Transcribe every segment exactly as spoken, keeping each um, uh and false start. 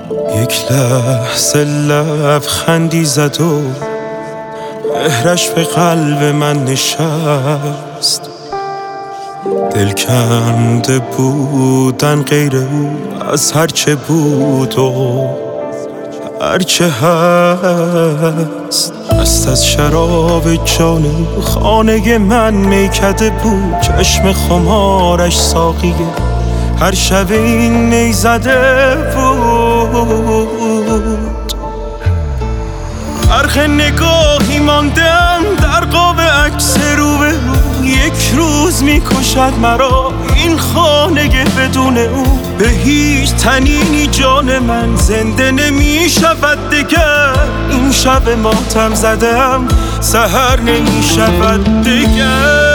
یک لحظه لبخندی زد و مهرش به قلب من نشست. دل کنده بودن غیر او از هرچه بود و هرچه هست. دست از شراب جان او خانه من میکده بود، چشم خمارش ساقیه هر شب این می زده بود. غرق نگاهی ماندم در قاب عکس رو به رو، یک روز میکشد مرا این خانه بدون او. به هیچ تنینی جان من زنده نمیشود دگر، این شب ماتم زدم سحر نمیشود دگر.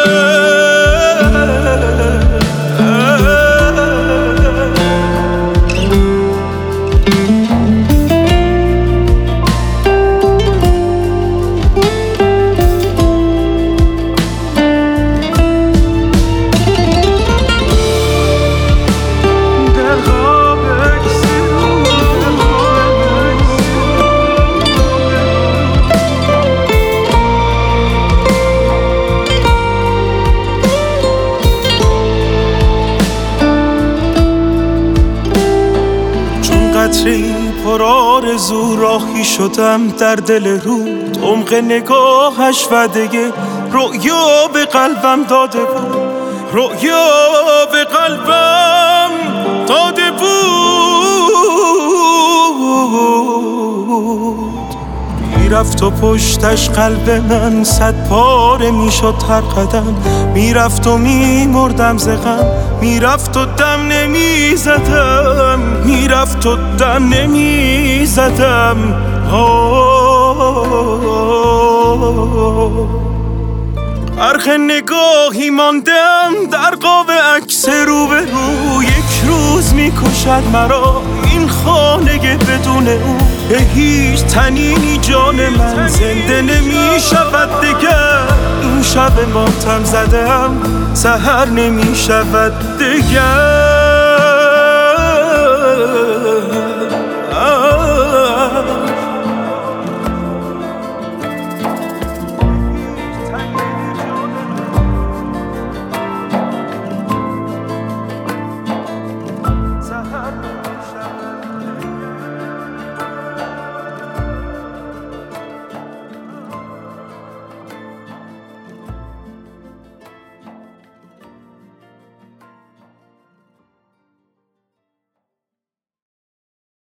قطره‌ای پر آرزو راهی شدم در دل رود، عمق نگاهش وعده رؤیا به قلبم داده بود، رؤیا به قلبم داده بود. میرفت و پشتش قلب من صد پاره میشد هر قدم، میرفت و میمردم ز غم، میرفت و دم نمیزدم، میرفت و دم نمیزدم. غرق نگاهی ماندم در قاب عکس رو به رو، یک روز میکشد مرا این خانه بدون او. به هیچ تنینی جان من زنده نمیشود دگر، این شب ماتم زدم سحر نمیشود دگر.